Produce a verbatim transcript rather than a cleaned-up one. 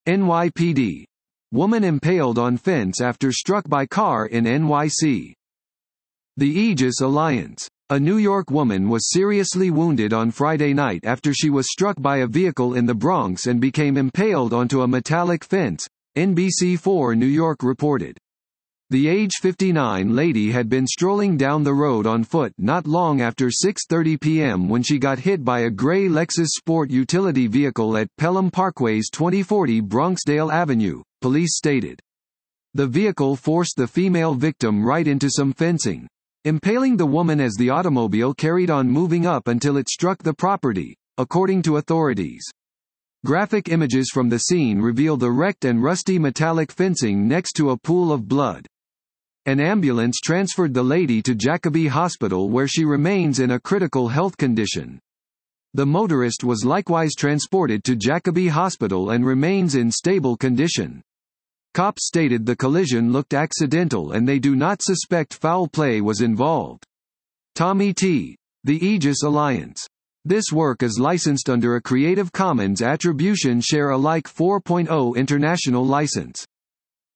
N Y P D. Woman impaled on fence after struck by car in N Y C. The Aegis Alliance. A New York woman was seriously wounded on Friday night after she was struck by a vehicle in the Bronx and became impaled onto a metallic fence, N B C four New York reported. The age fifty-nine lady had been strolling down the road on foot not long after six thirty p m when she got hit by a gray Lexus Sport utility vehicle at Pelham Parkway's twenty forty Bronxdale Avenue, police stated. The vehicle forced the female victim right into some fencing, impaling the woman as the automobile carried on moving up until it struck the property, according to authorities. Graphic images from the scene reveal the wrecked and rusty metallic fencing next to a pool of blood. An ambulance transferred the lady to Jacobi Hospital where she remains in a critical health condition. The motorist was likewise transported to Jacobi Hospital and remains in stable condition. Cops stated the collision looked accidental and they do not suspect foul play was involved. Tommy T. The Aegis Alliance. This work is licensed under a Creative Commons Attribution Share Alike four point oh international license.